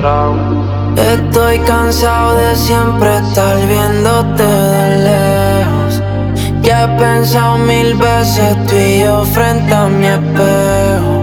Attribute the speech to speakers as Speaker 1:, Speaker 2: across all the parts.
Speaker 1: Estoy cansado de siempre estar viéndote de lejos. Ya he pensado 1000 veces tú y yo frente a mi espejo.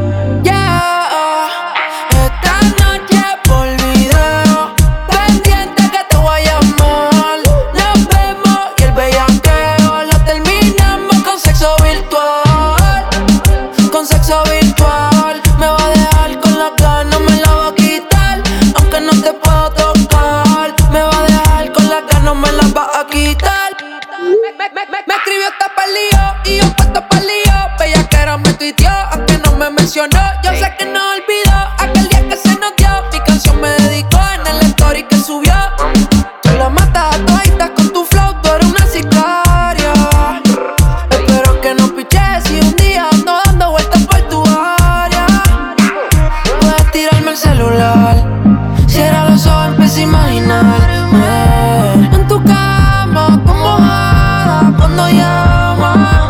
Speaker 1: Me escribió esta lío y yo puesto pa'l lío. Bellaquera me tuiteó, aunque no me mencionó. Yo sé que no olvidó aquel día que se nos dio. Mi canción me dedicó en el story que subió. Tú la matas a toditas con tu flow, tú eres una sicaria. Espero que no piches si un día ando dando vueltas por tu área. Puedes tirarme el celular, cierra los ojos, empieza a imaginarme en tu cama como cuando llama.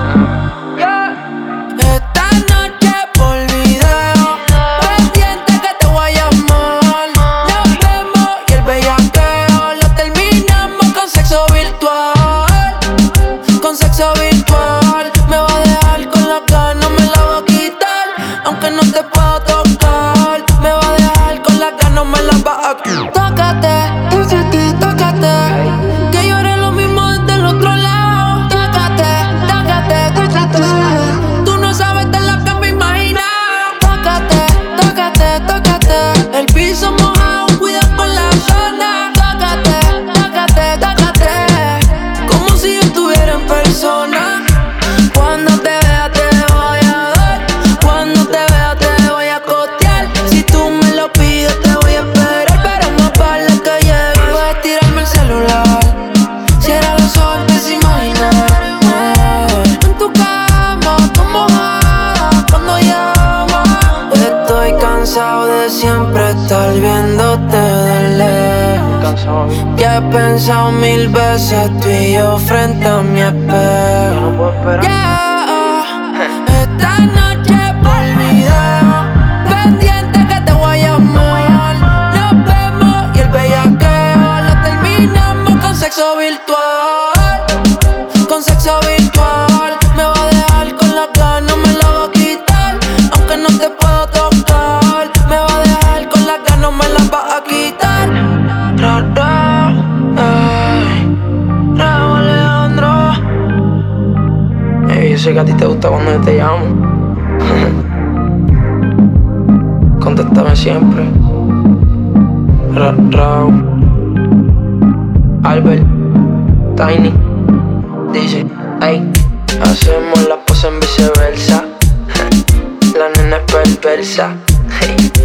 Speaker 1: Esta noche por video, pendiente que te voy a llamar. Nos vemos y el bellaqueo lo terminamos con sexo virtual. Con sexo virtual. Me va a dejar con la cara, no me la va a quitar. Aunque no te puedo tocar, me va a dejar con la cara, no me la va a quitar. Tócate, tócate, que yo haré lo mismo desde el otro lado. Tú no sabes de lo que me imagino. Tócate, el piso mojado, cuida por la zona. Tócate, como si yo estuviera en persona. Cuando te vea te voy a dar, cuando te vea te voy a costear. Si tú me lo pides te voy a esperar, pero más vale que llegue. Puedes tirarme el celular, cierra los ojos, empieza a imaginarme en tu cama, tú mojada cuando llama. Estoy cansado de siempre estar viéndote de lejos. Ya he pensado 1000 veces tú y yo frente a mi espejo. Esta noche por video, pendiente que te voy a llamar. Nos vemos y el bellaqueo lo terminamos con sexo virtual. Con sexo virtual. Me va a dejar con la cara, no me la va a quitar. Aunque no te puedo tocar, me va a dejar con la cara, no me la va a quitar. Raúl Alejandro. Yo sé que a ti te gusta cuando yo te llamo. Contéstame siempre. Raúl, Albert, Tiny, dice, ay, hacemos la pose en viceversa. La nena es perversa. Hey.